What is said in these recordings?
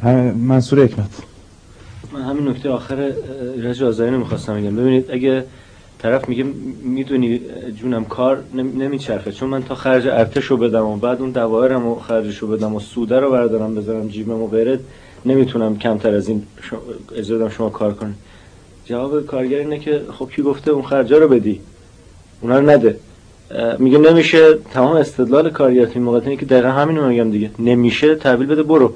منصور حکمت. من همین نکته آخر ایرج آذری می‌خواستم بگم. ببینید اگه طرف میگه میدونی جونم کار نمیچرخه چون من تا خرج ارتشو بدم و بعد اون دوایرمو خرجشو بدم و سوده رو بردارم بذارم جیبم و غیره نمیتونم کمتر از این اجازه بدم شما کار کنید. جواب کارگر اینه که خب کی گفته اون خرجا رو بدی؟ اونا رو نده. میگه نمیشه. تمام استدلال کارگر توی موقعیت اینه که دقیقاً همینو میگم دیگه. نمیشه تحویل بده برو.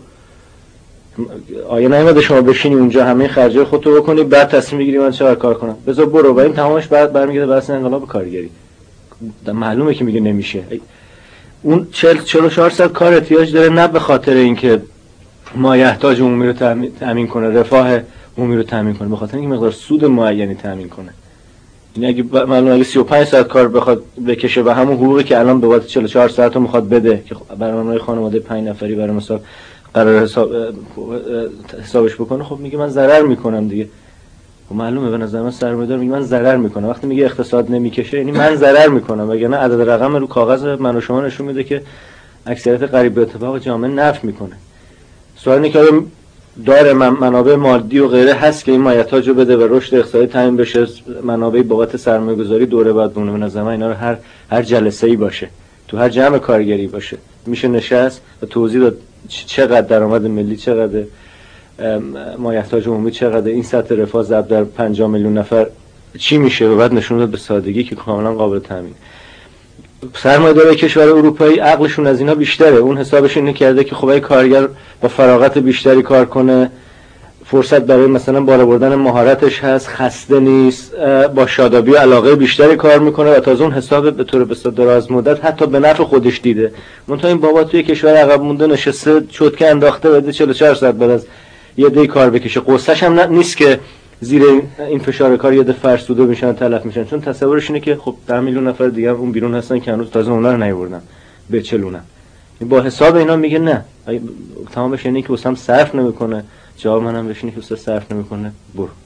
آیا نیومده شما بشینی اونجا همه خرجای خودتو بکنی بعد تصمیم بگیری من چه کار کنم؟ بذار برو. و این تمامش بعد برمیگرده بحث انقلاب کارگری. معلومه که میگه نمیشه. اون 44 ساعت کار احتیاج داره نه به خاطر اینکه مایحتاج عمومی رو تامین کنه، رفاه عمومی رو تامین کنه، به خاطر اینکه مقدار سود معینی تامین کنه. یعنی اگه 35 ساعت کار بخواد بکشه و همون حقوقی که الان به واسطه 44 ساعت رو میخواد بده که برنامه‌های خانواده 5 نفری برای مثال قرار حسابش بکنه، خب میگه من ضرر میکنم دیگه. خب معلومه به نظر من سرمایه‌دار میگه من ضرر میکنم. وقتی میگه اقتصاد نمیکشه یعنی من ضرر میکنم، وگرنه عدد رقم رو کاغذ من و شما نشون میده که اکثریت قریب به اتفاق جامعه نفع میکنه. سوال اینه که داره منابع مادی و غیره هست که این مایحتاج رو بده و رشد اقتصادی تامین بشه، منابع بابت سرمایه‌گذاری دوره بعد بونه. به نظر من اینا رو هر جلسه‌ای باشه، تو هر جمع کارگری باشه، میشه نشست و توضیح داد چقدر درآمد ملی، چقدر مایحتاج عمومی، چقدر این سطح رفاه ضرب در 50 میلیون نفر چی میشه و بعد نشون داد به سادگی که کاملا قابل تامین. سرمایه‌دار کشور اروپایی عقلشون از اینا بیشتره. اون حسابش اینو کرده که خب اگه کارگر با فراغت بیشتری کار کنه، فرصت برای مثلا بالا بردن مهارتش هست، خسته نیست، با شادابی و علاقه بیشتری کار میکنه و تازه اون حساب به طور بسیار دراز مدت حتی به نفع خودش دیده. منتها این بابا توی کشور عقب مونده نشسته چوتکه انداخته بده 44 ساعت بعد از یه دی کار بکشه. قصه‌ش هم نیست که زیر این فشار کار یه دفعه فرسوده میشن، تلف میشن، چون تصورش اینه که خب 10 میلیون نفر دیگه هم اون بیرون هستن که هنوز تازه اونا رو نیاوردن بچلونن. با حساب اینا میگه نه، تمام بشه اینه که واسم صرف نمیکنه. جواب منم بشه اینه که واسه صرف نمیکنه برو.